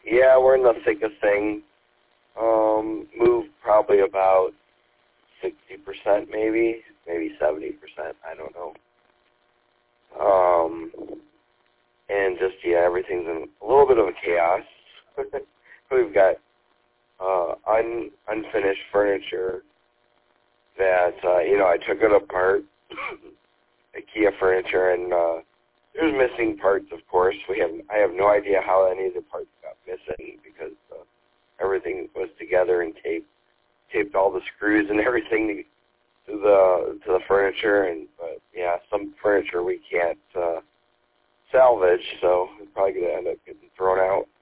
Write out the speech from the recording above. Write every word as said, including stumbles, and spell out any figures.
yeah, we're in the thick of things. Um, moved probably about sixty percent, maybe, maybe seventy percent. I don't know. Um, and just yeah, everything's in a little bit of a chaos. We've got uh, un, unfinished furniture that uh, you know I took it apart, IKEA furniture, and uh, there's missing parts. Of course, we have I have no idea how any of the parts got missing because uh, everything was together and taped taped all the screws and everything to the to the furniture. And but yeah, some furniture we can't uh, salvage, so we're probably gonna end up getting thrown out.